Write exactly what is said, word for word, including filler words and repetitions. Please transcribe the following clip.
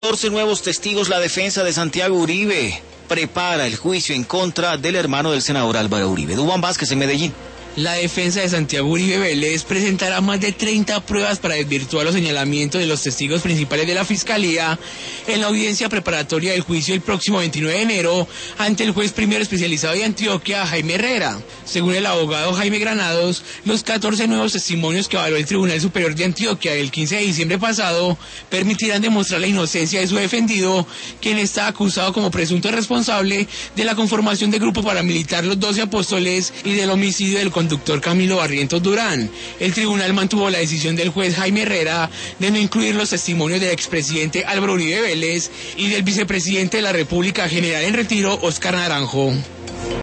catorce nuevos testigos. La defensa de Santiago Uribe prepara el juicio en contra del hermano del senador Álvaro Uribe. Duván Vázquez en Medellín. La defensa de Santiago Uribe Vélez presentará más de treinta pruebas para desvirtuar los señalamientos de los testigos principales de la Fiscalía en la audiencia preparatoria del juicio el próximo veintinueve de enero ante el juez primero especializado de Antioquia, Jaime Herrera. Según el abogado Jaime Granados, los catorce nuevos testimonios que avaló el Tribunal Superior de Antioquia el quince de diciembre pasado permitirán demostrar la inocencia de su defendido, quien está acusado como presunto responsable de la conformación del grupo paramilitar Los Doce Apóstoles y del homicidio del conductor Camilo Barrientos Durán. El tribunal mantuvo la decisión del juez Jaime Herrera de no incluir los testimonios del expresidente Álvaro Uribe Vélez y del vicepresidente de la República, general en retiro, Óscar Naranjo.